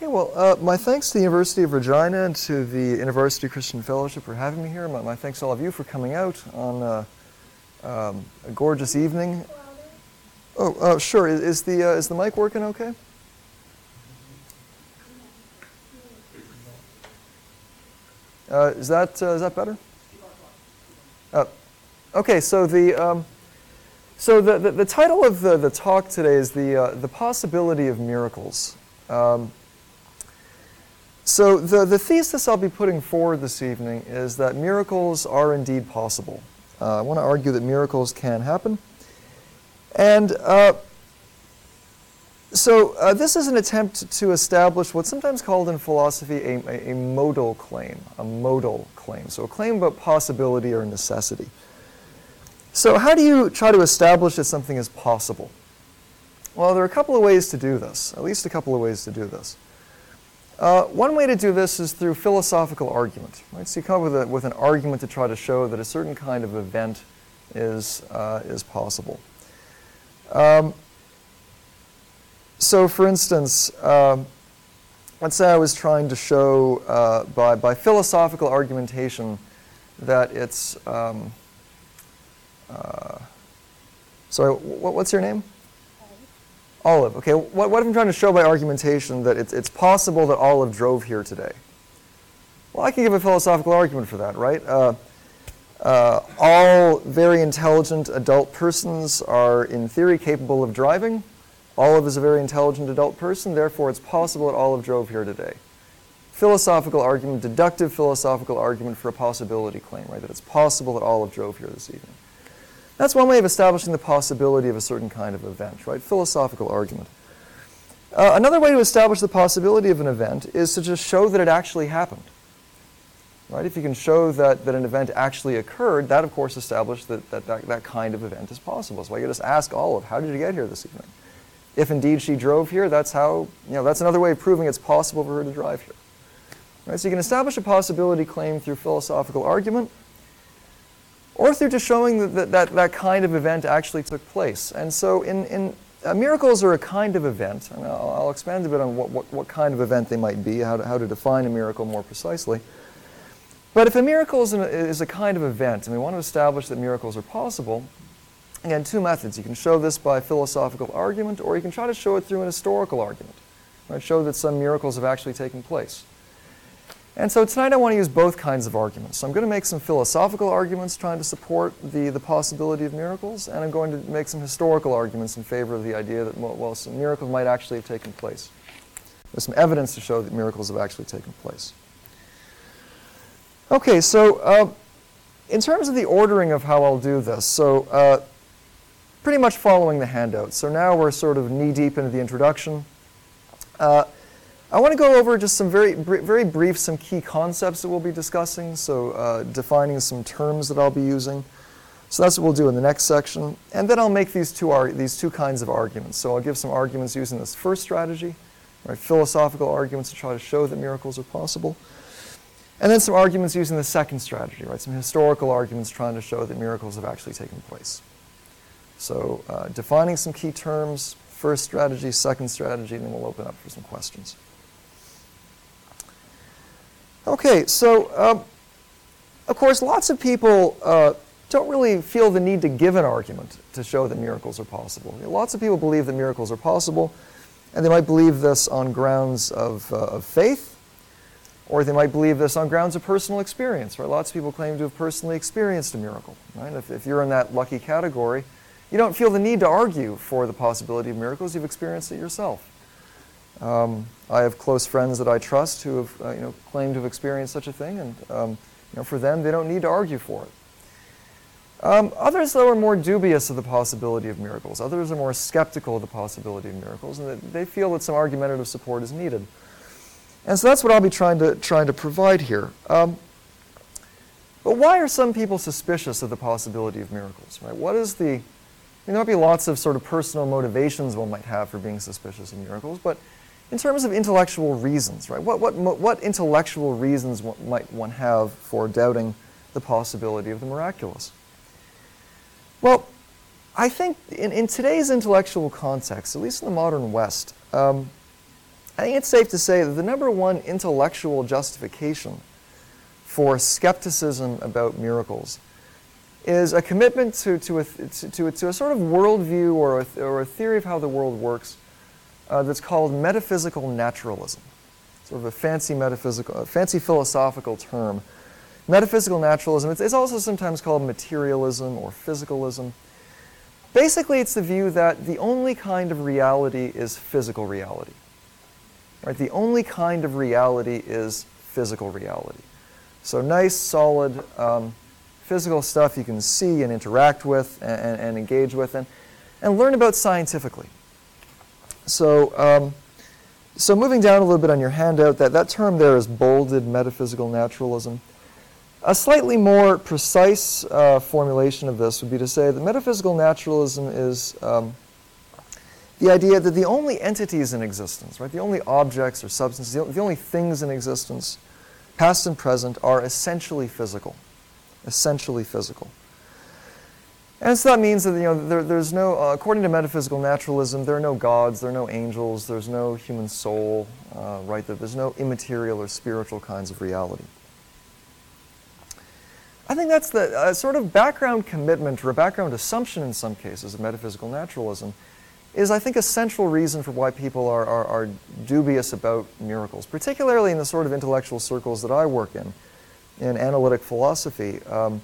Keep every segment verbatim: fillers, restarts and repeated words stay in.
Okay, well, uh, my thanks to the University of Regina and to the University Christian Fellowship for having me here. My, my thanks to all of you for coming out on uh, um, a gorgeous evening. Oh, uh, sure. Is, is the uh, is the mic working okay? Uh, is that uh, is that better? Uh, okay, so the um, so the, the the title of the the talk today is the uh, the possibility of miracles. Um, So the, the thesis I'll be putting forward this evening is that miracles are indeed possible. Uh, I want to argue that miracles can happen. And uh, so uh, this is an attempt to establish what's sometimes called in philosophy a, a, a modal claim, a modal claim. So a claim about possibility or necessity. So how do you try to establish that something is possible? Well, there are a couple of ways to do this, at least a couple of ways to do this. Uh, one way to do this is through philosophical argument. Right? So you come up with, a, with an argument to try to show that a certain kind of event is, uh, is possible. Um, so for instance, um, let's say I was trying to show uh, by, by philosophical argumentation that it's, um, uh, sorry, w what's your name? Olive. Okay, what, what if I'm trying to show by argumentation that it's, it's possible that Olive drove here today? Well, I can give a philosophical argument for that, right? Uh, uh, all very intelligent adult persons are, in theory, capable of driving. Olive is a very intelligent adult person, therefore it's possible that Olive drove here today. Philosophical argument, deductive philosophical argument for a possibility claim, right? That it's possible that Olive drove here this evening. That's one way of establishing the possibility of a certain kind of event, right? Philosophical argument. Uh, another way to establish the possibility of an event is to just show that it actually happened, right? If you can show that, that an event actually occurred, that of course establishes that that, that that kind of event is possible. So I can just ask Olive, how did you get here this evening? If indeed she drove here, that's how, you know, that's another way of proving it's possible for her to drive here. Right? So you can establish a possibility claim through philosophical argument, or through just showing that that, that that kind of event actually took place. And so in, in uh, miracles are a kind of event, and I'll, I'll expand a bit on what, what, what kind of event they might be, how to, how to define a miracle more precisely. But if a miracle is, an, is a kind of event, and we want to establish that miracles are possible, again, two methods. You can show this by philosophical argument, or you can try to show it through an historical argument, right? Show that some miracles have actually taken place. And so tonight I want to use both kinds of arguments. So I'm going to make some philosophical arguments trying to support the, the possibility of miracles, and I'm going to make some historical arguments in favor of the idea that, well, well, some miracles might actually have taken place. There's some evidence to show that miracles have actually taken place. Okay, so uh, in terms of the ordering of how I'll do this, so uh, pretty much following the handout. So now we're sort of knee-deep into the introduction. Uh, I want to go over just some very, very brief, some key concepts that we'll be discussing, so uh, defining some terms that I'll be using. So that's what we'll do in the next section. And then I'll make these two, ar these two kinds of arguments. So I'll give some arguments using this first strategy, right, philosophical arguments to try to show that miracles are possible. And then some arguments using the second strategy, right, some historical arguments trying to show that miracles have actually taken place. So uh, defining some key terms, first strategy, second strategy, and then we'll open up for some questions. Okay, so um, of course lots of people uh, don't really feel the need to give an argument to show that miracles are possible. You know, lots of people believe that miracles are possible, and they might believe this on grounds of, uh, of faith, or they might believe this on grounds of personal experience. Right? Lots of people claim to have personally experienced a miracle. Right? If, if you're in that lucky category, you don't feel the need to argue for the possibility of miracles. You've experienced it yourself. Um, I have close friends that I trust who have, uh, you know, claimed to have experienced such a thing, and um, you know, for them, they don't need to argue for it. Um, others, though, are more dubious of the possibility of miracles. Others are more skeptical of the possibility of miracles, and that they feel that some argumentative support is needed. And so that's what I'll be trying to trying to provide here. Um, but why are some people suspicious of the possibility of miracles? Right? What is the? I mean, there might be lots of sort of personal motivations one might have for being suspicious of miracles, but in terms of intellectual reasons, right? What, what, what intellectual reasons one, might one have for doubting the possibility of the miraculous? Well, I think in, in today's intellectual context, at least in the modern West, um, I think it's safe to say that the number one intellectual justification for skepticism about miracles is a commitment to, to, a, to, a, to a sort of worldview or a, or a theory of how the world works uh, that's called metaphysical naturalism. Sort of a fancy metaphysical, a fancy philosophical term. Metaphysical naturalism, it's, it's also sometimes called materialism or physicalism. Basically, it's the view that the only kind of reality is physical reality. Right? The only kind of reality is physical reality. So nice, solid, um, physical stuff you can see and interact with and, and, and engage with and, and learn about scientifically. So, um, so moving down a little bit on your handout, that, that term there is bolded, metaphysical naturalism. A slightly more precise uh, formulation of this would be to say that metaphysical naturalism is um, the idea that the only entities in existence, right, the only objects or substances, the, the only things in existence, past and present, are essentially physical. Essentially physical. And so that means that, you know, there, there's no, uh, according to metaphysical naturalism, there are no gods, there are no angels, there's no human soul, uh, right? There's no immaterial or spiritual kinds of reality. I think that's the uh, sort of background commitment or a background assumption in some cases of metaphysical naturalism is, I think, a central reason for why people are, are, are dubious about miracles, particularly in the sort of intellectual circles that I work in, in analytic philosophy. Um,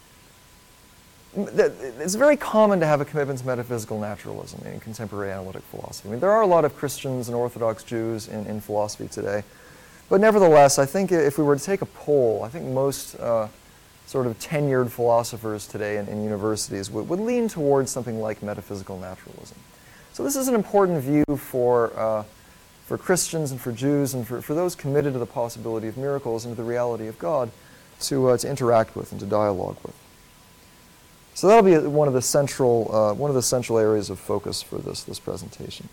it's very common to have a commitment to metaphysical naturalism in contemporary analytic philosophy. I mean, there are a lot of Christians and Orthodox Jews in, in philosophy today, but nevertheless, I think if we were to take a poll, I think most uh, sort of tenured philosophers today in, in universities would, would lean towards something like metaphysical naturalism. So this is an important view for, uh, for Christians and for Jews and for, for those committed to the possibility of miracles and to the reality of God to, uh, to interact with and to dialogue with. So that'll be one of the central, uh, one of the central areas of focus for this, this presentation.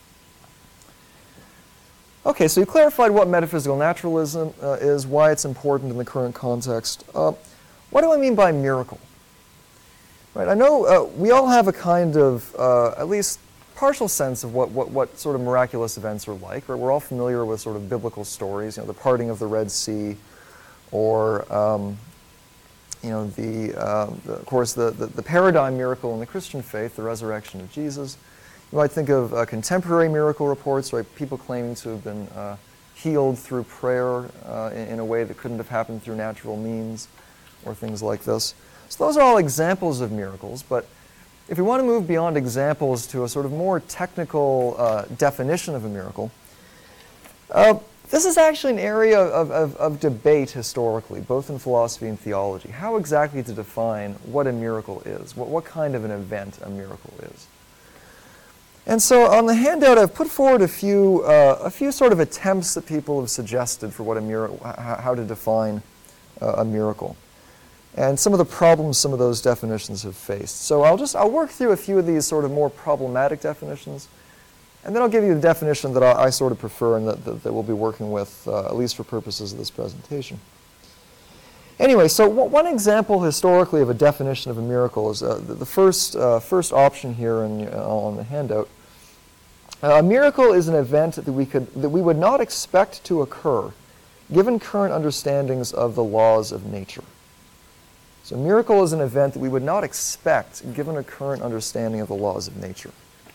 Okay, so you clarified what metaphysical naturalism uh, is, why it's important in the current context. Uh, what do I mean by miracle? Right, I know uh, we all have a kind of, uh, at least partial sense of what, what, what sort of miraculous events are like. Right? We're all familiar with sort of biblical stories, you know, the parting of the Red Sea, or um, you know, the, uh, the, of course, the, the, the paradigm miracle in the Christian faith, the resurrection of Jesus. You might think of uh, contemporary miracle reports, right? People claiming to have been uh, healed through prayer uh, in, in a way that couldn't have happened through natural means, or things like this. So those are all examples of miracles, but if we want to move beyond examples to a sort of more technical uh, definition of a miracle, uh, this is actually an area of, of, of debate historically, both in philosophy and theology. How exactly to define what a miracle is, what, what kind of an event a miracle is. And so on the handout, I've put forward a few, uh, a few sort of attempts that people have suggested for what a miracle, how to define uh, a miracle, and some of the problems some of those definitions have faced. So I'll just I'll work through a few of these sort of more problematic definitions, and then I'll give you the definition that I, I sort of prefer and that, that, that we'll be working with, uh, at least for purposes of this presentation. Anyway, so one example historically of a definition of a miracle is uh, the, the first, uh, first option here in, uh, on the handout. Uh, a miracle is an event that we, could, that we would not expect to occur given current understandings of the laws of nature. So a miracle is an event that we would not expect given a current understanding of the laws of nature.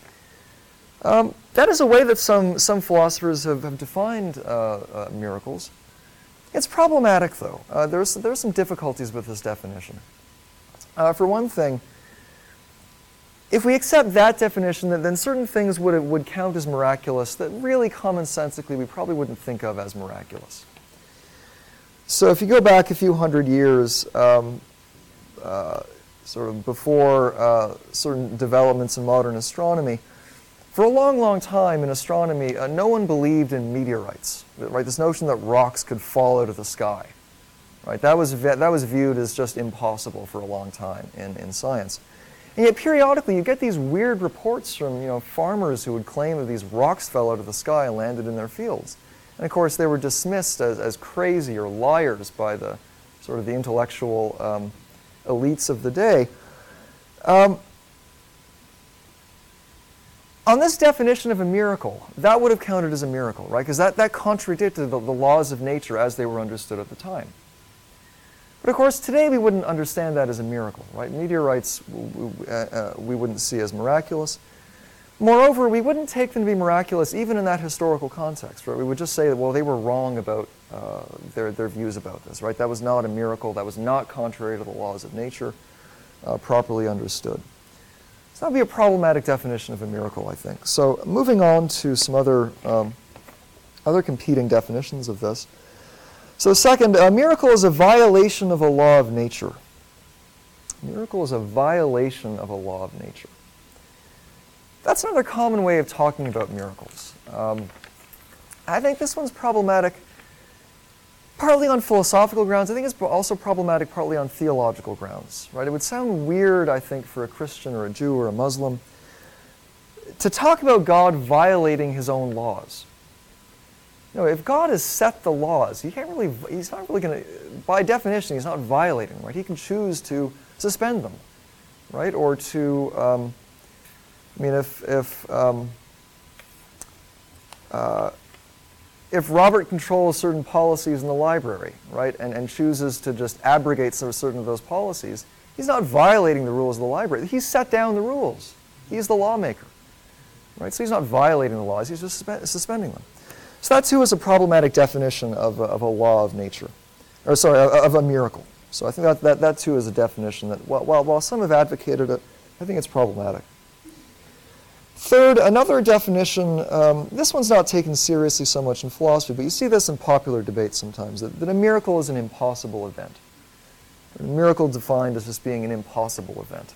Um, that is a way that some, some philosophers have, have defined uh, uh, miracles. It's problematic, though. Uh, there's, there's some difficulties with this definition. Uh, for one thing, if we accept that definition, then, then certain things would, would count as miraculous that really commonsensically we probably wouldn't think of as miraculous. So if you go back a few hundred years, um, uh, sort of before uh, certain developments in modern astronomy, for a long, long time in astronomy, uh, no one believed in meteorites, right? This notion that rocks could fall out of the sky, right? That was, that was viewed as just impossible for a long time in, in science. And yet periodically you get these weird reports from, you know, farmers who would claim that these rocks fell out of the sky and landed in their fields. And of course they were dismissed as, as crazy or liars by the sort of the intellectual um, elites of the day. Um, On this definition of a miracle, that would have counted as a miracle, right? Because that, that contradicted the, the laws of nature as they were understood at the time. But of course, today we wouldn't understand that as a miracle, right? Meteorites uh, uh, we wouldn't see as miraculous. Moreover, we wouldn't take them to be miraculous even in that historical context, right? We would just say that, well, they were wrong about uh, their, their views about this, right? That was not a miracle. That was not contrary to the laws of nature, uh, properly understood. So that would be a problematic definition of a miracle, I think. So moving on to some other, um, other competing definitions of this. So second, a miracle is a violation of a law of nature. A miracle is a violation of a law of nature. That's another common way of talking about miracles. Um, I think this one's problematic partly on philosophical grounds. I think it's also problematic partly on theological grounds, right? It would sound weird, I think, for a Christian or a Jew or a Muslim to talk about God violating his own laws. You know, if God has set the laws, he can't really, he's not really going to, by definition, he's not violating them, right? He can choose to suspend them, right? Or to, um, I mean, if, if, um, uh, if Robert controls certain policies in the library, right, and, and chooses to just abrogate some certain of those policies, he's not violating the rules of the library. He's set down the rules. He's the lawmaker, right? So he's not violating the laws, he's just suspe- suspending them. So that too is a problematic definition of a, of a law of nature, or sorry, of a miracle. So I think that, that, that too is a definition that, while, while, while some have advocated it, I think it's problematic. Third, another definition, um, this one's not taken seriously so much in philosophy, but you see this in popular debate sometimes, that, that a miracle is an impossible event. A miracle defined as just being an impossible event.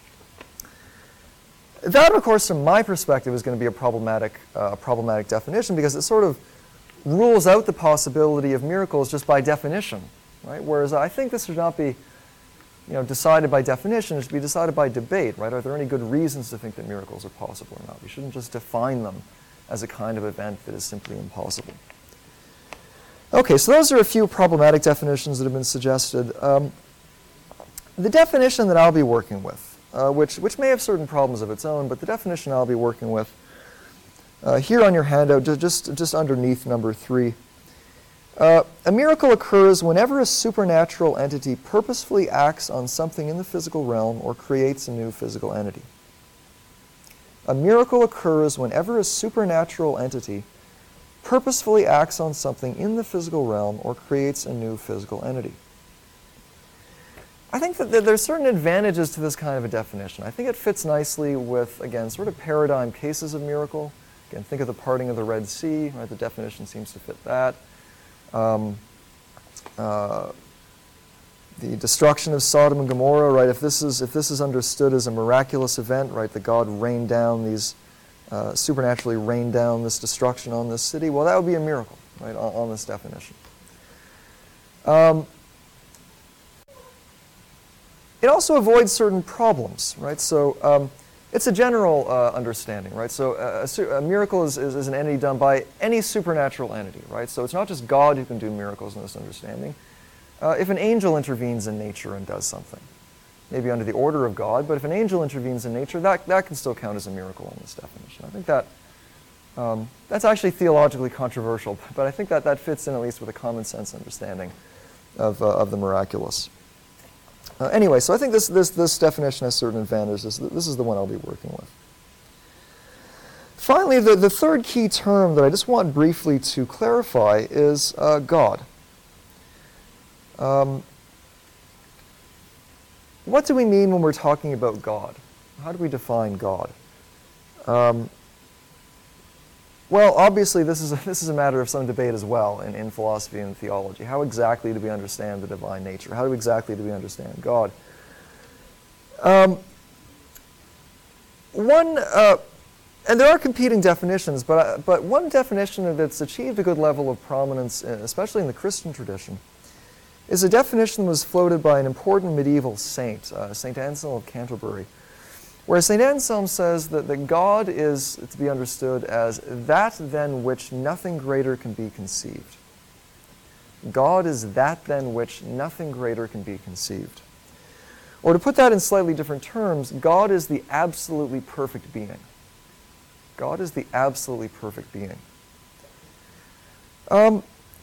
That, of course, from my perspective, is going to be a problematic, uh, problematic definition because it sort of rules out the possibility of miracles just by definition, right? Whereas I think this should not be, you know, decided by definition. It should be decided by debate, right? Are there any good reasons to think that miracles are possible or not? We shouldn't just define them as a kind of event that is simply impossible. Okay, so those are a few problematic definitions that have been suggested. Um, the definition that I'll be working with, Uh, which, which may have certain problems of its own, but the definition I'll be working with uh, here on your handout, just, just underneath number three. Uh, a miracle occurs whenever a supernatural entity purposefully acts on something in the physical realm or creates a new physical entity. A miracle occurs whenever a supernatural entity purposefully acts on something in the physical realm or creates a new physical entity. I think that there's certain advantages to this kind of a definition. I think it fits nicely with, again, sort of paradigm cases of miracle. Again, think of the parting of the Red Sea, right? The definition seems to fit that. Um, uh, the destruction of Sodom and Gomorrah, right? If this is if this is understood as a miraculous event, right? That God rained down these, uh, supernaturally rained down this destruction on this city. Well, that would be a miracle, right? On, on this definition. Um, It also avoids certain problems, right? So um, it's a general uh, understanding, right? So uh, a, a miracle is, is, is an entity done by any supernatural entity, right? So it's not just God who can do miracles in this understanding. Uh, if an angel intervenes in nature and does something, maybe under the order of God, but if an angel intervenes in nature, that, that can still count as a miracle in this definition. I think that um, that's actually theologically controversial, but I think that that fits in at least with a common sense understanding of, uh, of the miraculous. Uh, anyway, so I think this, this, this definition has certain advantages. This is the one I'll be working with. Finally, the, the third key term that I just want briefly to clarify is uh, God. Um, what do we mean when we're talking about God? How do we define God? Um, well, obviously, this is, a, this is a matter of some debate as well in, in philosophy and theology. How exactly do we understand the divine nature? How exactly do we understand God? Um, one, uh, and there are competing definitions, but, uh, but one definition that's achieved a good level of prominence, especially in the Christian tradition, is a definition that was floated by an important medieval saint, uh, Saint Anselm of Canterbury, where Saint Anselm says that, that God is to be understood as that than which nothing greater can be conceived. God is that than which nothing greater can be conceived. Or to put that in slightly different terms, God is the absolutely perfect being. God is the absolutely perfect being. Um,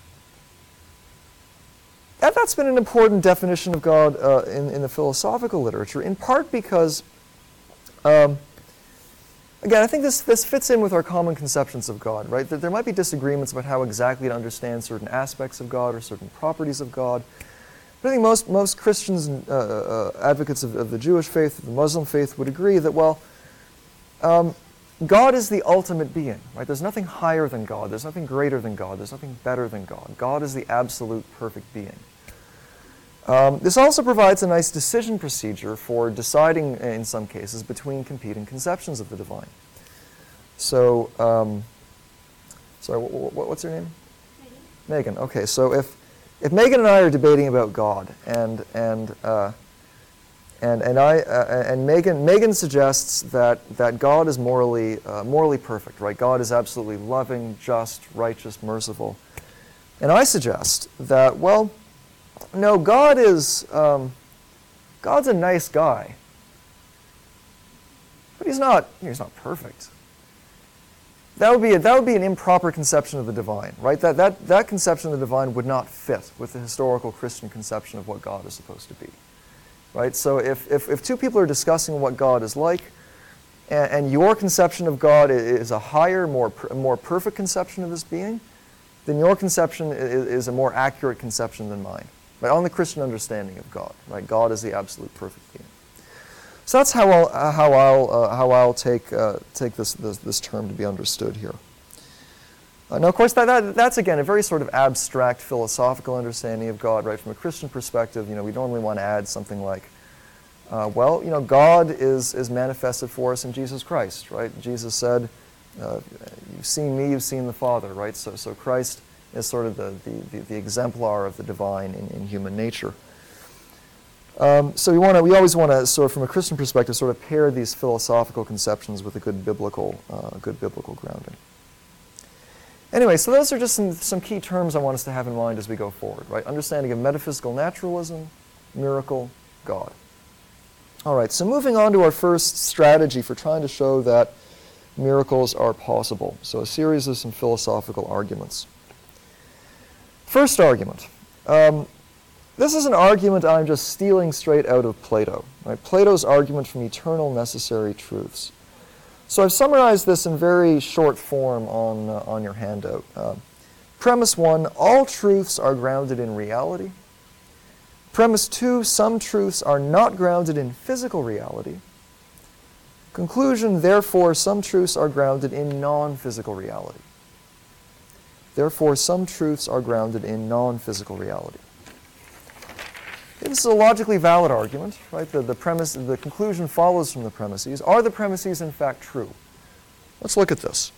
that, that's been an important definition of God uh, in, in the philosophical literature, in part because, um, again, I think this, this fits in with our common conceptions of God, right? That there might be disagreements about how exactly to understand certain aspects of God or certain properties of God. But I think most, most Christians and uh, uh, advocates of, of the Jewish faith, the Muslim faith, would agree that, well, um, God is the ultimate being, right? There's nothing higher than God. There's nothing greater than God. There's nothing better than God. God is the absolute perfect being. Um, this also provides a nice decision procedure for deciding, in some cases, between competing conceptions of the divine. So, um, sorry, wh wh what's your name? Megan. Megan. Okay, so if if Megan and I are debating about God, and and uh, and and I uh, and Megan Megan suggests that that God is morally uh, morally perfect, right? God is absolutely loving, just, righteous, merciful, and I suggest that, well, no, God is um, God's a nice guy, but he's not he's not perfect. That would be a, that would be an improper conception of the divine, right? That that that conception of the divine would not fit with the historical Christian conception of what God is supposed to be, right? So if if, if two people are discussing what God is like, and, and your conception of God is a higher, more more perfect conception of this being, then your conception is, is a more accurate conception than mine, right? On the Christian understanding of God, right? God is the absolute perfect being. So that's how I'll uh, how I'll uh, how I'll take uh, take this, this this term to be understood here. Uh, now, of course, that, that that's again a very sort of abstract philosophical understanding of God, right? From a Christian perspective, you know, we normally want to add something like, uh, well, you know, God is is manifested for us in Jesus Christ, right? Jesus said, uh, "You've seen me, you've seen the Father," right? So so Christ is sort of the the the, the exemplar of the divine in, in human nature. Um, so we want to, we always want to, sort of from a Christian perspective, sort of pair these philosophical conceptions with a good biblical, uh, good biblical grounding. Anyway, so those are just some, some key terms I want us to have in mind as we go forward, right? Understanding of metaphysical naturalism, miracle, God. All right, so moving on to our first strategy for trying to show that miracles are possible. So a series of some philosophical arguments. First argument. Um, This is an argument I'm just stealing straight out of Plato, right? Plato's argument from eternal necessary truths. So I've summarized this in very short form on, uh, on your handout. Uh, premise one, all truths are grounded in reality. Premise two, some truths are not grounded in physical reality. Conclusion, therefore, some truths are grounded in non-physical reality. Therefore, some truths are grounded in non-physical reality. This is a logically valid argument, right? The, the premise, the conclusion follows from the premises. Are the premises in fact true? Let's look at this.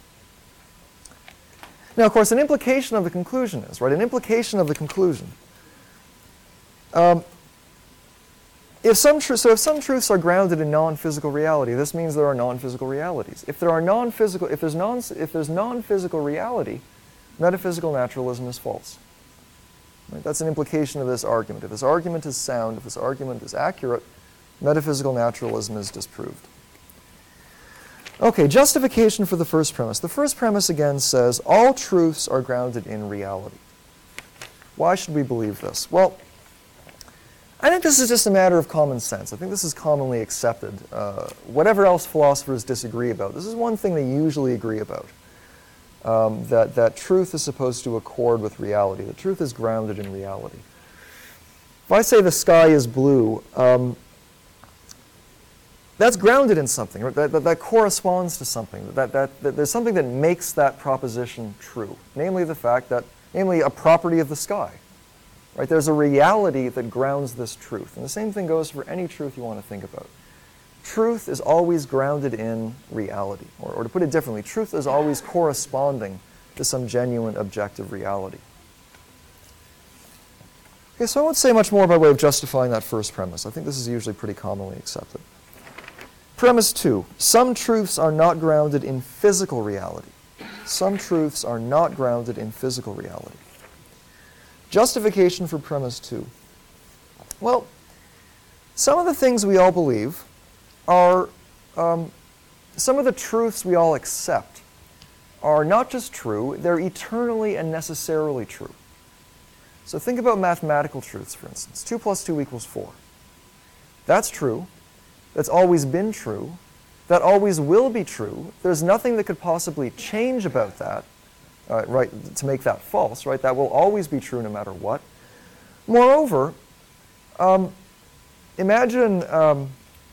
Now, of course, an implication of the conclusion is, right? An implication of the conclusion. Um, if some tr so if some truths are grounded in non-physical reality, this means there are non-physical realities. If there are non-physical, if there's non, if there's non-physical reality, metaphysical naturalism is false. Right? That's an implication of this argument. If this argument is sound, if this argument is accurate, metaphysical naturalism is disproved. Okay, justification for the first premise. The first premise again says all truths are grounded in reality. Why should we believe this? Well, I think this is just a matter of common sense. I think this is commonly accepted. Uh, whatever else philosophers disagree about, this is one thing they usually agree about. Um, that, that truth is supposed to accord with reality. The truth is grounded in reality. If I say the sky is blue, um, that's grounded in something. Right? That, that, that corresponds to something. That, that, that there's something that makes that proposition true, namely the fact that, namely a property of the sky. Right? There's a reality that grounds this truth. And the same thing goes for any truth you want to think about. Truth is always grounded in reality. Or, or to put it differently, truth is always corresponding to some genuine objective reality. Okay, so I won't say much more by way of justifying that first premise. I think this is usually pretty commonly accepted. Premise two, some truths are not grounded in physical reality. Some truths are not grounded in physical reality. Justification for premise two. Well, some of the things we all believe are um, some of the truths we all accept are not just true, they're eternally and necessarily true. So think about mathematical truths, for instance. two plus two equals four. That's true. That's always been true. That always will be true. There's nothing that could possibly change about that, uh, right, to make that false, right? That will always be true no matter what. Moreover, um, imagine, um,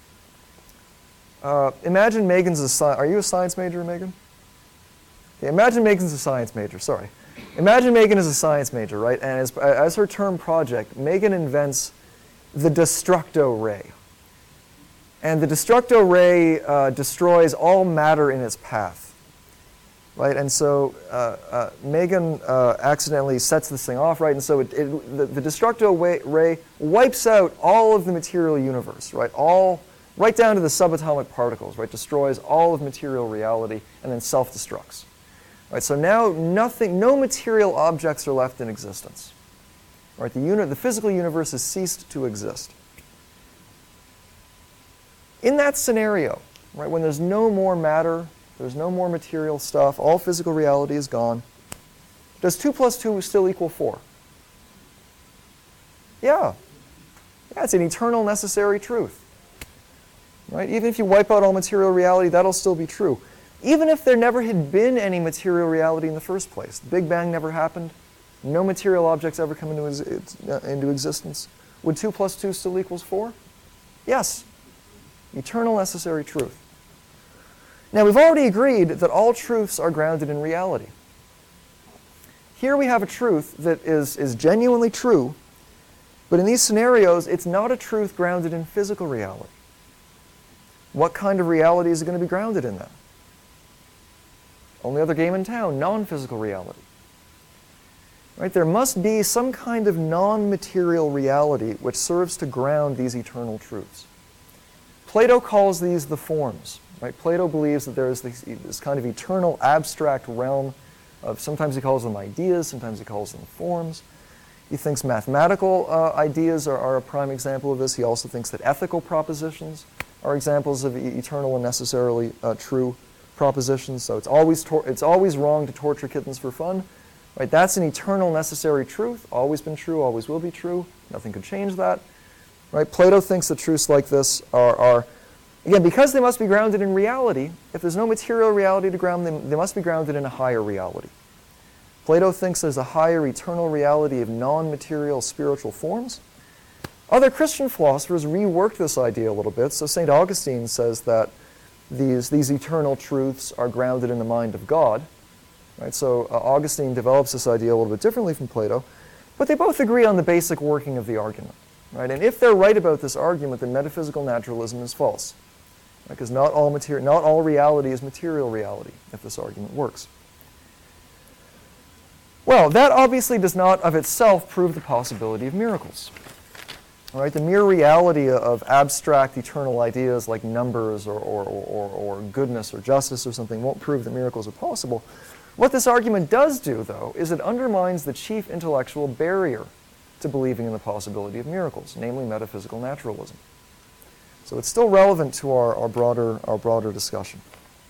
uh, imagine Megan's a sci- are you a science major, Megan? Okay, imagine Megan's a science major, sorry. Imagine Megan is a science major, right? And as, as her term project, Megan invents the destructo ray. And the destructo ray uh, destroys all matter in its path, right? And so uh, uh, Megan uh, accidentally sets this thing off, right? And so it, it, the, the destructo ray wipes out all of the material universe, right? All, right down to the subatomic particles, right? Destroys all of material reality and then self-destructs. Right, so now nothing, no material objects are left in existence. Right, the, uni the physical universe has ceased to exist. In that scenario, right, when there's no more matter, there's no more material stuff, all physical reality is gone, does two plus two still equal four? Yeah. Yeah, it's an eternal necessary truth. Right? Even if you wipe out all material reality, that'll still be true. Even if there never had been any material reality in the first place, the Big Bang never happened, no material objects ever come into, ex uh, into existence, would two plus two still equals four? Yes. Eternal necessary truth. Now, we've already agreed that all truths are grounded in reality. Here we have a truth that is, is genuinely true, but in these scenarios, it's not a truth grounded in physical reality. What kind of reality is it going to be grounded in then? Only other game in town, non-physical reality. Right? There must be some kind of non-material reality which serves to ground these eternal truths. Plato calls these the forms. Right? Plato believes that there is this, this kind of eternal abstract realm of, sometimes he calls them ideas, sometimes he calls them forms. He thinks mathematical uh, ideas are, are a prime example of this. He also thinks that ethical propositions are examples of e eternal and necessarily uh, true propositions. So it's always, it's always wrong to torture kittens for fun. Right? That's an eternal necessary truth. Always been true, always will be true. Nothing could change that. Right? Plato thinks that truths like this are, are, again, because they must be grounded in reality, if there's no material reality to ground them, they must be grounded in a higher reality. Plato thinks there's a higher eternal reality of non-material spiritual forms. Other Christian philosophers reworked this idea a little bit. So Saint Augustine says that These, these eternal truths are grounded in the mind of God. Right? So uh, Augustine develops this idea a little bit differently from Plato, but they both agree on the basic working of the argument. Right? And if they're right about this argument, then metaphysical naturalism is false. Because right? not all materi- not all reality is material reality, if this argument works. Well, that obviously does not of itself prove the possibility of miracles. All right, the mere reality of abstract eternal ideas like numbers or, or, or, or goodness or justice or something won't prove that miracles are possible. What this argument does do, though, is it undermines the chief intellectual barrier to believing in the possibility of miracles, namely metaphysical naturalism. So it's still relevant to our, our, broader, our broader discussion.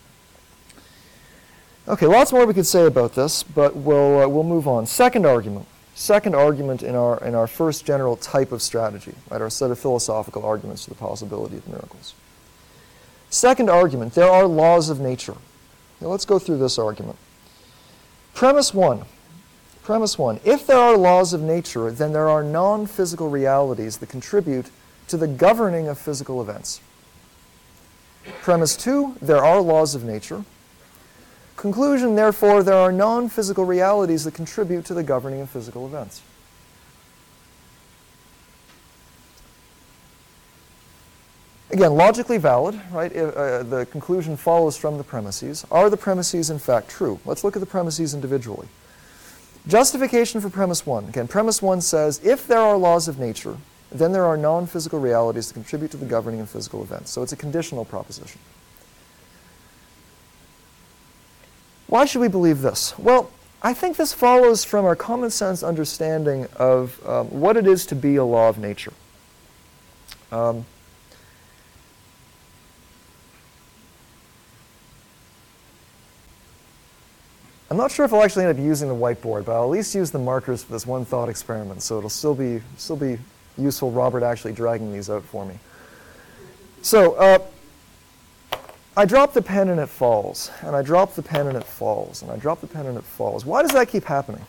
Okay, lots more we could say about this, but we'll, uh, we'll move on. Second argument. Second argument in our, in our first general type of strategy, right, our set of philosophical arguments to the possibility of miracles. Second argument, there are laws of nature. Now let's go through this argument. Premise one. Premise one, if there are laws of nature, then there are non-physical realities that contribute to the governing of physical events. Premise two, there are laws of nature. Conclusion, therefore, there are non-physical realities that contribute to the governing of physical events. Again, logically valid, right? Uh, the conclusion follows from the premises. Are the premises, in fact, true? Let's look at the premises individually. Justification for premise one. Again, premise one says, if there are laws of nature, then there are non-physical realities that contribute to the governing of physical events. So it's a conditional proposition. Why should we believe this? Well, I think this follows from our common sense understanding of um, what it is to be a law of nature. Um, I'm not sure if I'll actually end up using the whiteboard, but I'll at least use the markers for this one thought experiment, so it'll still be, still be useful, Robert actually dragging these out for me. So uh, I drop the pen and it falls, and I drop the pen and it falls, and I drop the pen and it falls. Why does that keep happening?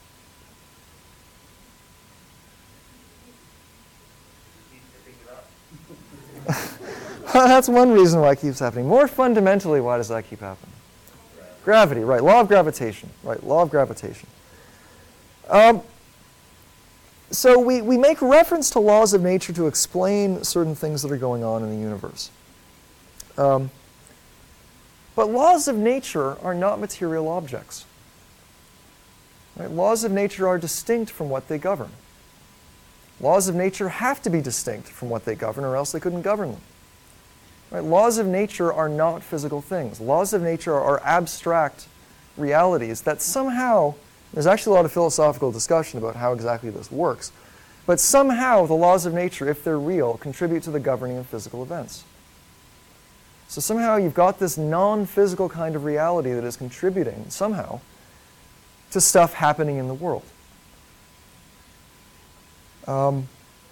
That's one reason why it keeps happening. More fundamentally, why does that keep happening? Gravity, right. Law of gravitation, right. Law of gravitation. Um, so we, we make reference to laws of nature to explain certain things that are going on in the universe. Um, but laws of nature are not material objects. Right? Laws of nature are distinct from what they govern. Laws of nature have to be distinct from what they govern, or else they couldn't govern them. Right? Laws of nature are not physical things. Laws of nature are abstract realities that somehow, there's actually a lot of philosophical discussion about how exactly this works, but somehow the laws of nature, if they're real, contribute to the governing of physical events. So somehow you've got this non-physical kind of reality that is contributing, somehow, to stuff happening in the world. Um,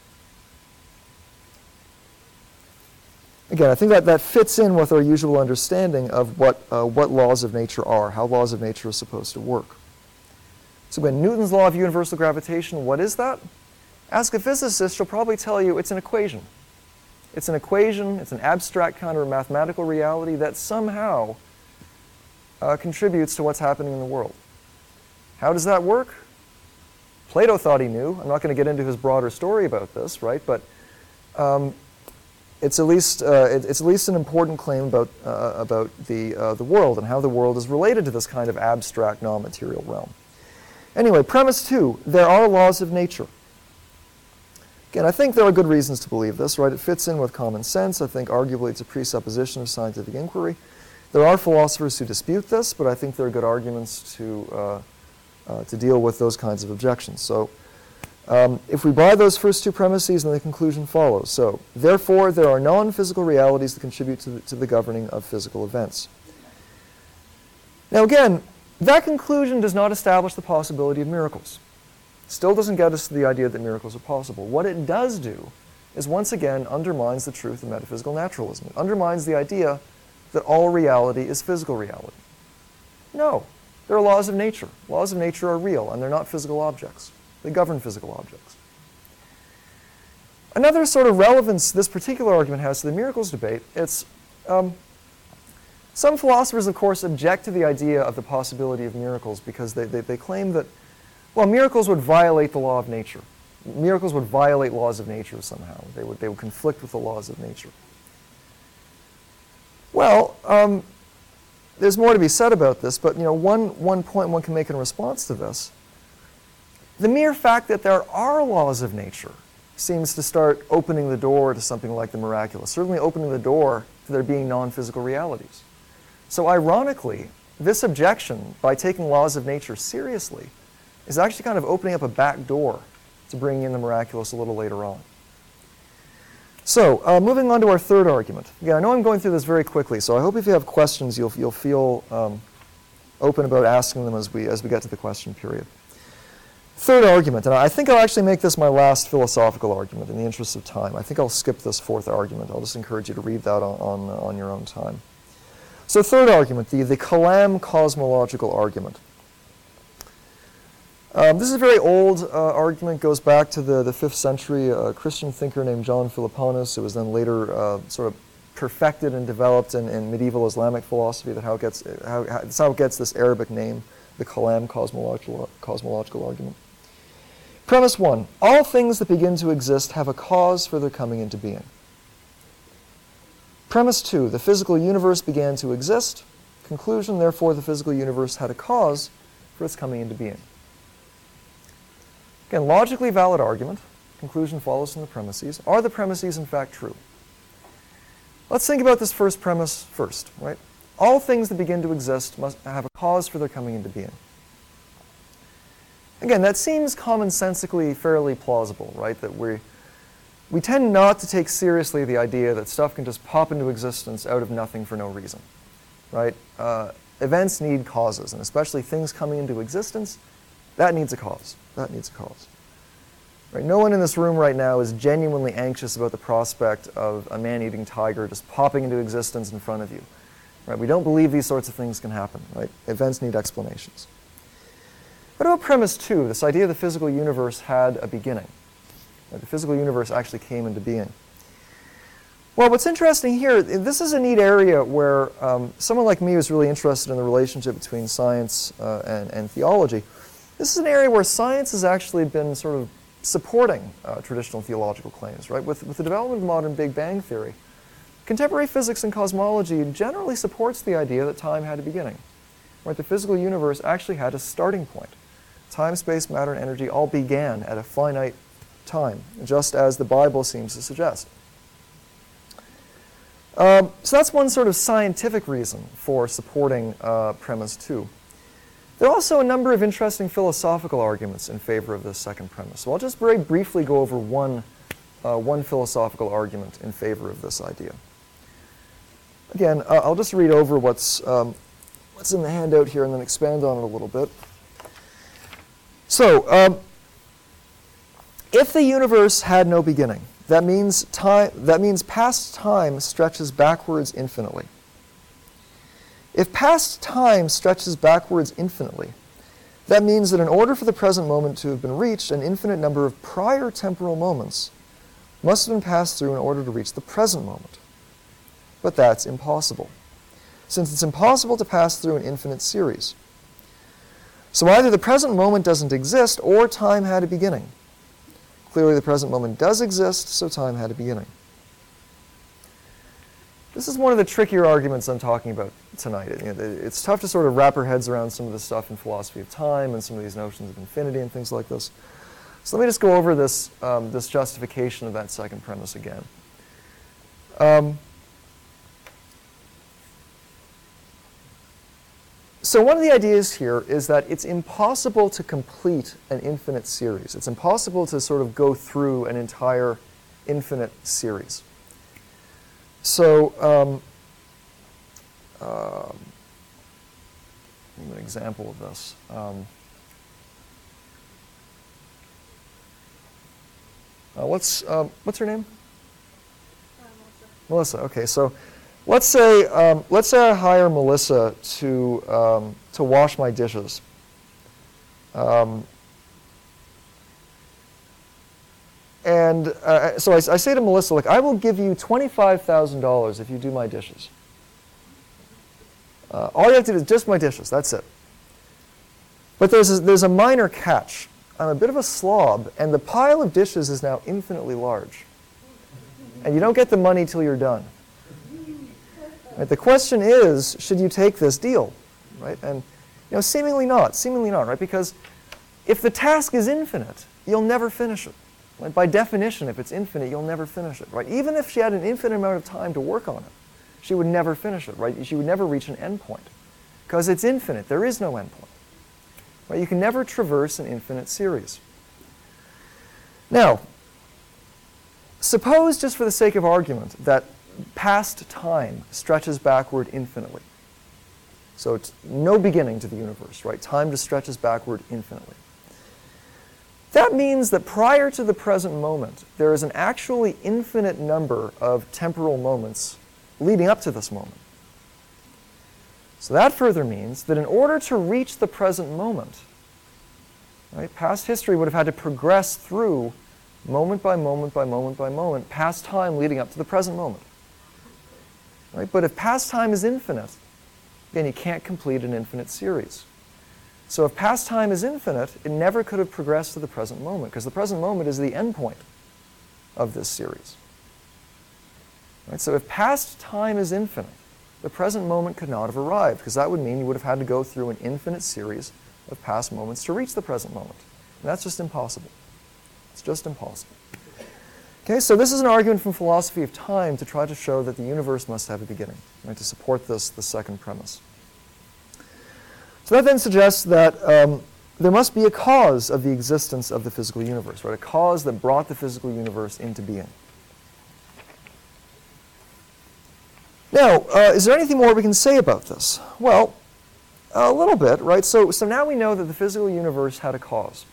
Again, I think that, that fits in with our usual understanding of what, uh, what laws of nature are, how laws of nature are supposed to work. So again, Newton's law of universal gravitation, what is that? Ask a physicist, she'll probably tell you it's an equation. It's an equation, it's an abstract kind of mathematical reality that somehow uh, contributes to what's happening in the world. How does that work? Plato thought he knew. I'm not going to get into his broader story about this, right? But um, It's at least uh, it, it's at least an important claim about uh, about the uh, the world and how the world is related to this kind of abstract non-material realm. Anyway, premise two: there are laws of nature. Again, I think there are good reasons to believe this. Right? It fits in with common sense. I think arguably it's a presupposition of scientific inquiry. There are philosophers who dispute this, but I think there are good arguments to uh, uh, to deal with those kinds of objections. So. Um, if we buy those first two premises, then the conclusion follows. So, therefore, there are non-physical realities that contribute to the, to the governing of physical events. Now, again, that conclusion does not establish the possibility of miracles. Still doesn't get us to the idea that miracles are possible. What it does do is, once again, undermines the truth of metaphysical naturalism. It undermines the idea that all reality is physical reality. No, there are laws of nature. Laws of nature are real, and they're not physical objects. They govern physical objects. Another sort of relevance this particular argument has to the miracles debate, it's um, some philosophers, of course, object to the idea of the possibility of miracles because they, they, they claim that, well, miracles would violate the law of nature. Miracles would violate laws of nature somehow. They would, they would conflict with the laws of nature. Well, um, there's more to be said about this, but you know, one, one point one can make in response to this. The mere fact that there are laws of nature seems to start opening the door to something like the miraculous, certainly opening the door to there being non-physical realities. So ironically, this objection, by taking laws of nature seriously, is actually kind of opening up a back door to bringing in the miraculous a little later on. So, uh, moving on to our third argument. Again, I know I'm going through this very quickly, so I hope if you have questions, you'll, you'll feel um, open about asking them as we, as we get to the question period. Third argument, and I think I'll actually make this my last philosophical argument in the interest of time. I think I'll skip this fourth argument. I'll just encourage you to read that on, on, uh, on your own time. So third argument, the, the Kalam cosmological argument. Um, this is a very old uh, argument, goes back to the, the fifth century. A Christian thinker named John Philoponus. It was then later uh, sort of perfected and developed in, in medieval Islamic philosophy. That how it gets, how, how, that's how it gets this Arabic name, the Kalam cosmological, cosmological argument. Premise one, all things that begin to exist have a cause for their coming into being. Premise two, the physical universe began to exist. Conclusion, therefore, the physical universe had a cause for its coming into being. Again, logically valid argument. Conclusion follows from the premises. Are the premises, in fact, true? Let's think about this first premise first, right? All things that begin to exist must have a cause for their coming into being. Again, that seems commonsensically fairly plausible, right? That we we tend not to take seriously the idea that stuff can just pop into existence out of nothing for no reason, right? Uh, events need causes, and especially things coming into existence, that needs a cause. That needs a cause. Right? No one in this room right now is genuinely anxious about the prospect of a man-eating tiger just popping into existence in front of you. Right? We don't believe these sorts of things can happen. Right? Events need explanations. What about premise two, this idea the physical universe had a beginning? Right? The physical universe actually came into being. Well, what's interesting here, this is a neat area where um, someone like me who's really interested in the relationship between science uh, and, and theology, this is an area where science has actually been sort of supporting uh, traditional theological claims, right? With, with the development of modern Big Bang theory, contemporary physics and cosmology generally supports the idea that time had a beginning, right? The physical universe actually had a starting point. Time, space, matter, and energy all began at a finite time, just as the Bible seems to suggest. Um, so that's one sort of scientific reason for supporting uh, premise two. There are also a number of interesting philosophical arguments in favor of this second premise. So I'll just very briefly go over one, uh, one philosophical argument in favor of this idea. Again, uh, I'll just read over what's, um, what's in the handout here and then expand on it a little bit. So, um, if the universe had no beginning, that means, time, that means past time stretches backwards infinitely. If past time stretches backwards infinitely, that means that in order for the present moment to have been reached, an infinite number of prior temporal moments must have been passed through in order to reach the present moment. But that's impossible, since it's impossible to pass through an infinite series. So either the present moment doesn't exist, or time had a beginning. Clearly the present moment does exist, so time had a beginning. This is one of the trickier arguments I'm talking about tonight. It, you know, it's tough to sort of wrap our heads around some of this stuff in philosophy of time and some of these notions of infinity and things like this. So let me just go over this, um, this justification of that second premise again. Um, so one of the ideas here is that it's impossible to complete an infinite series. It's impossible to sort of go through an entire infinite series. So, um, uh, an example of this. Um, uh, what's um, what's her name? Uh, Melissa. Melissa. Okay, so let's say um, let's say I hire Melissa to um, to wash my dishes. Um, And uh, so I, I say to Melissa, look, I will give you twenty-five thousand dollars if you do my dishes. Uh, all you have to do is just my dishes. That's it. But there's a, there's a minor catch. I'm a bit of a slob, and the pile of dishes is now infinitely large. And you don't get the money till you're done. Right? The question is, should you take this deal? Right? And you know, seemingly not. Seemingly not, right? Because if the task is infinite, you'll never finish it. Right? By definition, if it's infinite, you'll never finish it, right? Even if she had an infinite amount of time to work on it, she would never finish it, right? She would never reach an endpoint, because it's infinite. There is no endpoint, right? You can never traverse an infinite series. Now, suppose, just for the sake of argument, that past time stretches backward infinitely. So it's no beginning to the universe, right? Time just stretches backward infinitely. That means that prior to the present moment, there is an actually infinite number of temporal moments leading up to this moment. So that further means that in order to reach the present moment, right, past history would have had to progress through moment by moment by moment by moment, past time leading up to the present moment. Right? But if past time is infinite, then you can't complete an infinite series. So if past time is infinite, it never could have progressed to the present moment, because the present moment is the endpoint of this series. Right? So if past time is infinite, the present moment could not have arrived, because that would mean you would have had to go through an infinite series of past moments to reach the present moment. And that's just impossible. It's just impossible. Okay, so this is an argument from philosophy of time to try to show that the universe must have a beginning, right, to support this, the second premise. So that then suggests that um, there must be a cause of the existence of the physical universe, right? A cause that brought the physical universe into being. Now, uh, is there anything more we can say about this? Well, A little bit, right? So, so now we know that the physical universe had a cause.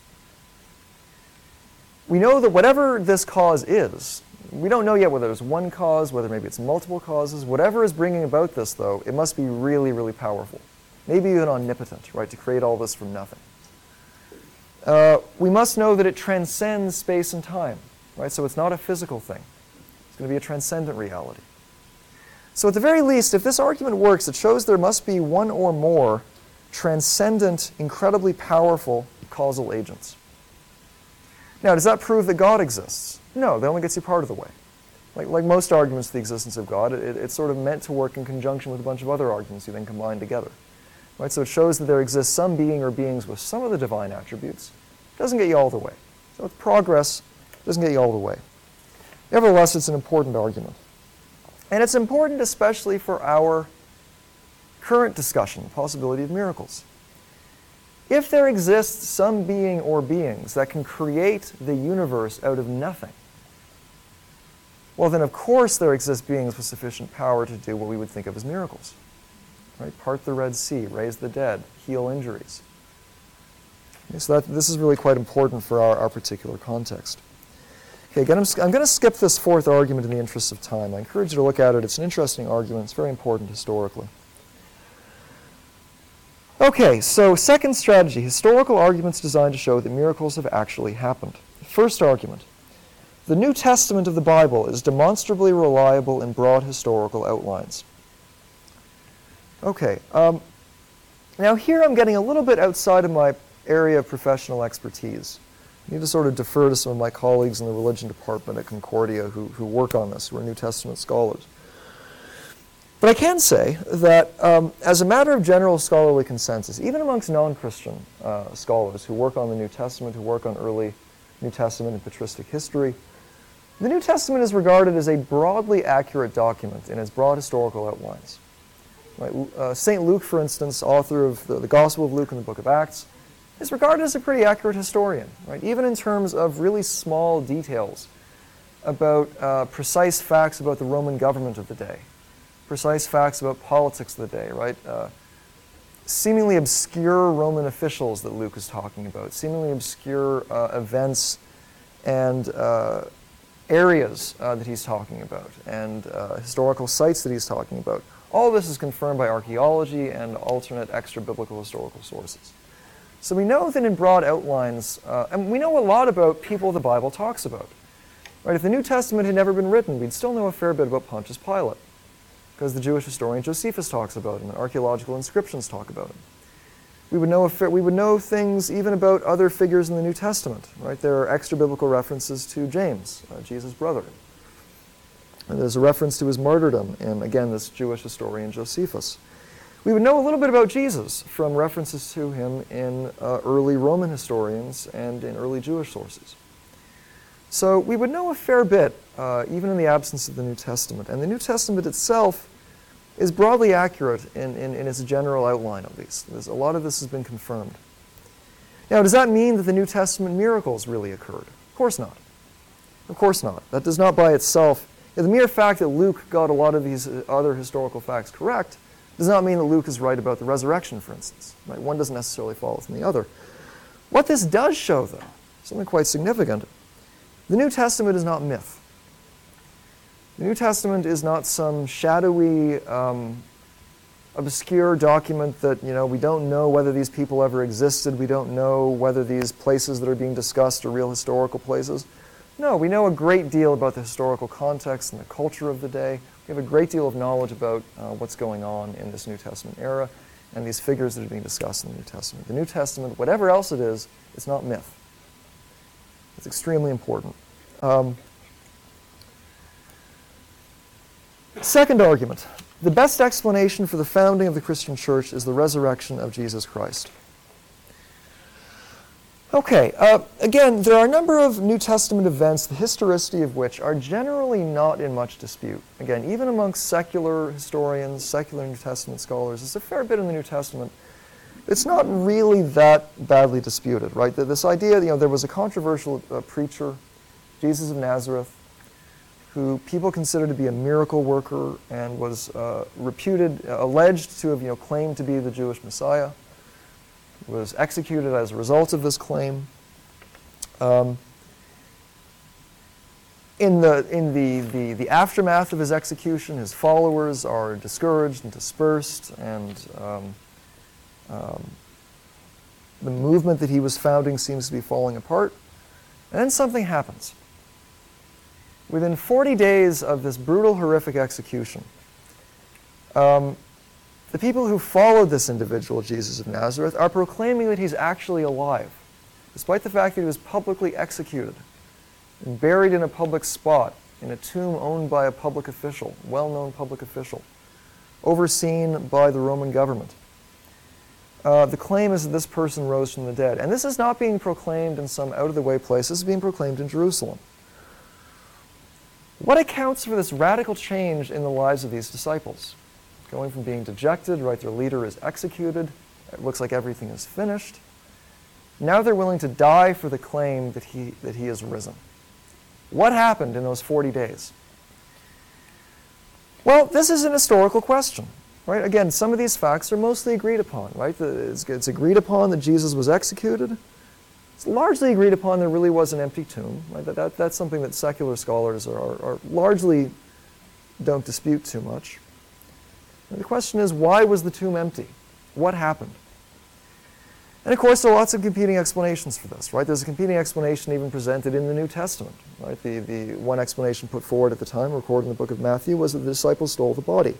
We know that whatever this cause is, we don't know yet whether there's one cause, whether maybe it's multiple causes. Whatever is bringing about this, though, it must be really, really powerful. Maybe even omnipotent, right, to create all this from nothing. Uh, we must know that it transcends space and time, right? So it's not a physical thing. It's going to be a transcendent reality. So at the very least, if this argument works, it shows there must be one or more transcendent, incredibly powerful causal agents. Now, does that prove that God exists? No, that only gets you part of the way. Like, like most arguments of the existence of God, it, it's sort of meant to work in conjunction with a bunch of other arguments you then combine together. Right? So it shows that there exists some being or beings with some of the divine attributes. It doesn't get you all the way. So with progress, it doesn't get you all the way. Nevertheless, it's an important argument. And it's important especially for our current discussion, the possibility of miracles. If there exists some being or beings that can create the universe out of nothing, well then of course there exist beings with sufficient power to do what we would think of as miracles. Right? Part the Red Sea, raise the dead, heal injuries. Okay, so that, this is really quite important for our, our particular context. Okay, again, I'm, I'm going to skip this fourth argument in the interest of time. I encourage you to look at it. It's an interesting argument. It's very important historically. Okay, so second strategy, historical arguments designed to show that miracles have actually happened. First argument, the New Testament of the Bible is demonstrably reliable in broad historical outlines. Okay, um, now here I'm getting a little bit outside of my area of professional expertise. I need to sort of defer to some of my colleagues in the religion department at Concordia who, who work on this, who are New Testament scholars. But I can say that um, as a matter of general scholarly consensus, even amongst non-Christian uh, scholars who work on the New Testament, who work on early New Testament and patristic history, the New Testament is regarded as a broadly accurate document in its broad historical outlines. Right? Uh, Saint Luke, for instance, author of the, the Gospel of Luke and the Book of Acts, is regarded as a pretty accurate historian, right? Even in terms of really small details about uh, precise facts about the Roman government of the day, precise facts about politics of the day, right? Uh, seemingly obscure Roman officials that Luke is talking about, seemingly obscure uh, events and uh, areas uh, that he's talking about, and uh, historical sites that he's talking about. All this is confirmed by archaeology and alternate extra-biblical historical sources. So we know that in broad outlines, uh, and we know a lot about people the Bible talks about. Right? If the New Testament had never been written, we'd still know a fair bit about Pontius Pilate, because the Jewish historian Josephus talks about him, and archaeological inscriptions talk about him. We would know a fair, we would know things even about other figures in the New Testament. Right? There are extra-biblical references to James, uh, Jesus' brother. And there's a reference to his martyrdom in, again, this Jewish historian Josephus. We would know a little bit about Jesus from references to him in uh, early Roman historians and in early Jewish sources. So we would know a fair bit, uh, even in the absence of the New Testament. And the New Testament itself is broadly accurate in, in, in its general outline of these. There's, a lot of this has been confirmed. Now, does that mean that the New Testament miracles really occurred? Of course not. Of course not. That does not by itself, the mere fact that Luke got a lot of these other historical facts correct does not mean that Luke is right about the resurrection, for instance. Right? One doesn't necessarily follow from the other. What this does show, though, something quite significant, the New Testament is not myth. The New Testament is not some shadowy, um, obscure document that, you know, we don't know whether these people ever existed. We don't know whether these places that are being discussed are real historical places. No, we know a great deal about the historical context and the culture of the day. We have a great deal of knowledge about uh, what's going on in this New Testament era and these figures that are being discussed in the New Testament. The New Testament, whatever else it is, it's not myth. It's extremely important. Um, second argument. The best explanation for the founding of the Christian church is the resurrection of Jesus Christ. Okay, uh, again, there are a number of New Testament events, the historicity of which are generally not in much dispute. Again, even amongst secular historians, secular New Testament scholars, there's a fair bit in the New Testament. It's not really that badly disputed, right? This idea, you know, there was a controversial uh, preacher, Jesus of Nazareth, who who people considered to be a miracle worker and was uh, reputed, uh, alleged to have you know, claimed to be the Jewish Messiah, was executed as a result of this claim. Um, in the, in the, the, the aftermath of his execution, his followers are discouraged and dispersed, and um, um, the movement that he was founding seems to be falling apart. And then something happens. Within forty days of this brutal, horrific execution, um, the people who followed this individual, Jesus of Nazareth, are proclaiming that he's actually alive, despite the fact that he was publicly executed and buried in a public spot in a tomb owned by a public official, well-known public official, overseen by the Roman government. Uh, the claim is that this person rose from the dead. And this is not being proclaimed in some out-of-the-way place. This is being proclaimed in Jerusalem. What accounts for this radical change in the lives of these disciples? Going from being dejected, right, their leader is executed, it looks like everything is finished. Now they're willing to die for the claim that he, that he is risen. What happened in those forty days? Well, this is an historical question, right? Again, some of these facts are mostly agreed upon, right? The, it's, it's agreed upon that Jesus was executed. It's largely agreed upon there really was an empty tomb. Right? That, that, that's something that secular scholars are, are, are largely don't dispute too much. And the question is, why was the tomb empty? What happened? And of course, there are lots of competing explanations for this, right? There's a competing explanation even presented in the New Testament, right? The, the one explanation put forward at the time, recorded in the book of Matthew, was that the disciples stole the body.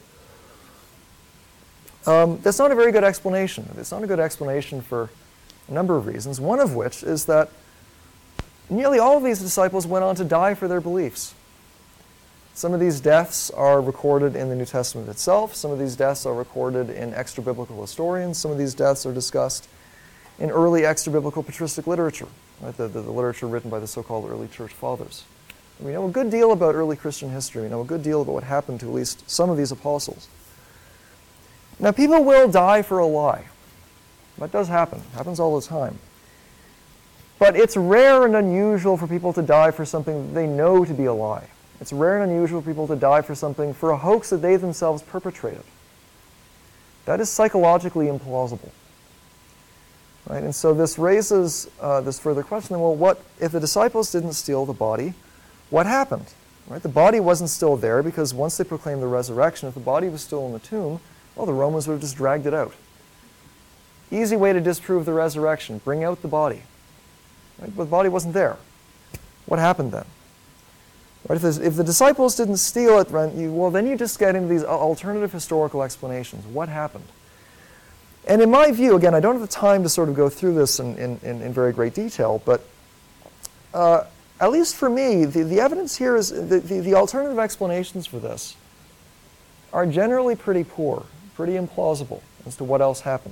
Um, that's not a very good explanation. It's not a good explanation for a number of reasons, one of which is that nearly all of these disciples went on to die for their beliefs. Some of these deaths are recorded in the New Testament itself. Some of these deaths are recorded in extra-biblical historians. Some of these deaths are discussed in early extra-biblical patristic literature, right? the, the, the literature written by the so-called early church fathers. And we know a good deal about early Christian history. We know a good deal about what happened to at least some of these apostles. Now, people will die for a lie. That does happen. It happens all the time. But it's rare and unusual for people to die for something that they know to be a lie. It's rare and unusual for people to die for something, for a hoax that they themselves perpetrated. That is psychologically implausible. Right? And so this raises uh, this further question, well, what if the disciples didn't steal the body, what happened? Right? The body wasn't still there because once they proclaimed the resurrection, if the body was still in the tomb, well, the Romans would have just dragged it out. Easy way to disprove the resurrection, bring out the body. Right? But the body wasn't there. What happened then? Right? If, if the disciples didn't steal it, well, then you just get into these alternative historical explanations. What happened? And in my view, again, I don't have the time to sort of go through this in, in, in very great detail, but uh, at least for me, the, the evidence here is, the, the, the alternative explanations for this are generally pretty poor, pretty implausible as to what else happened.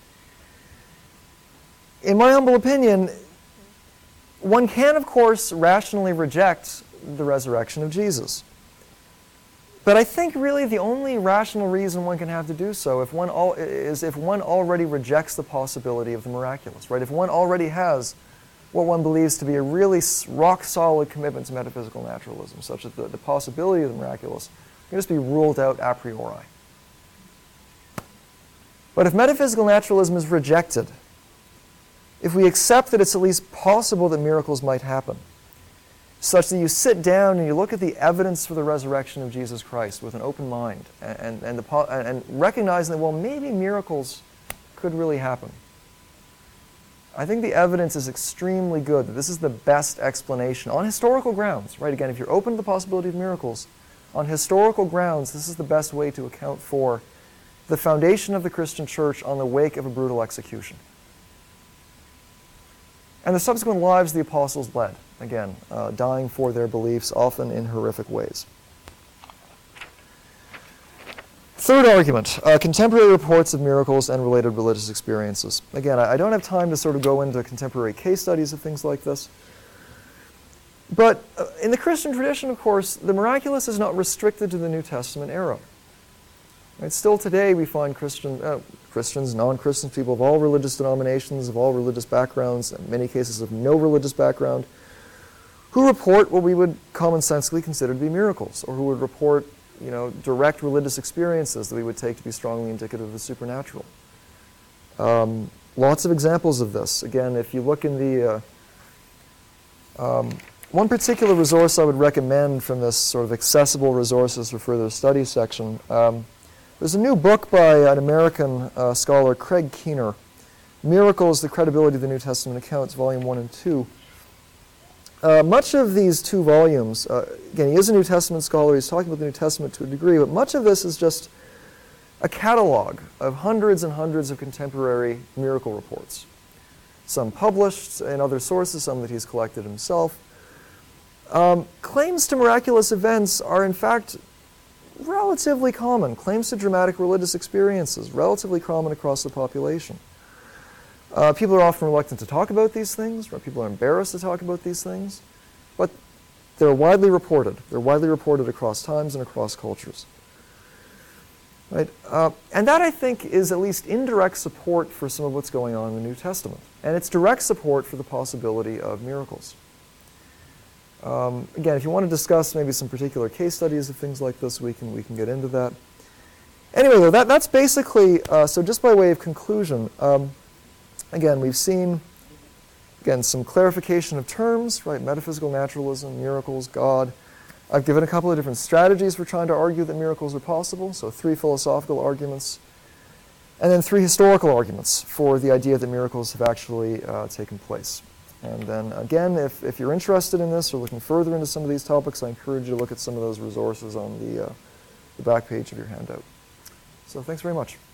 In my humble opinion, one can, of course, rationally reject the resurrection of Jesus. But I think really the only rational reason one can have to do so if one al- is if one already rejects the possibility of the miraculous, right? If one already has what one believes to be a really rock-solid commitment to metaphysical naturalism, such that the, the possibility of the miraculous can just be ruled out a priori. But if metaphysical naturalism is rejected, if we accept that it's at least possible that miracles might happen, such that you sit down and you look at the evidence for the resurrection of Jesus Christ with an open mind and, and, and, the, and recognizing that, well, maybe miracles could really happen. I think the evidence is extremely good that this is the best explanation on historical grounds, right? Again, if you're open to the possibility of miracles, on historical grounds, this is the best way to account for the foundation of the Christian church on the wake of a brutal execution. And the subsequent lives the apostles led, again, uh, dying for their beliefs, often in horrific ways. Third argument, uh, contemporary reports of miracles and related religious experiences. Again, I, I don't have time to sort of go into contemporary case studies of things like this. But uh, in the Christian tradition, of course, the miraculous is not restricted to the New Testament era. Right? Still today, we find Christian, uh, Christians, non-Christians, people of all religious denominations, of all religious backgrounds, in many cases of no religious background, who report what we would commonsensically consider to be miracles, or who would report, you know, direct religious experiences that we would take to be strongly indicative of the supernatural. Um, lots of examples of this. Again, if you look in the uh, um, one particular resource I would recommend from this sort of accessible resources for further study section, um, there's a new book by an American uh, scholar, Craig Keener, Miracles, the Credibility of the New Testament Accounts, Volume one and two. Uh, much of these two volumes, uh, again, he is a New Testament scholar, he's talking about the New Testament to a degree, but much of this is just a catalog of hundreds and hundreds of contemporary miracle reports. Some published in other sources, some that he's collected himself. Um, claims to miraculous events are, in fact, relatively common. Claims to dramatic religious experiences, relatively common across the population. Uh, people are often reluctant to talk about these things, right? People are embarrassed to talk about these things, but they're widely reported. They're widely reported across times and across cultures. Right? Uh, and that, I think, is at least indirect support for some of what's going on in the New Testament. And it's direct support for the possibility of miracles. Um, again, if you want to discuss maybe some particular case studies of things like this, we can, we can get into that. Anyway, though, that, that's basically, uh, so just by way of conclusion, um, again, we've seen, again, some clarification of terms, right? Metaphysical naturalism, miracles, God. I've given a couple of different strategies for trying to argue that miracles are possible, so three philosophical arguments, and then three historical arguments for the idea that miracles have actually uh, taken place. And then, again, if, if you're interested in this or looking further into some of these topics, I encourage you to look at some of those resources on the, uh, the back page of your handout. So thanks very much.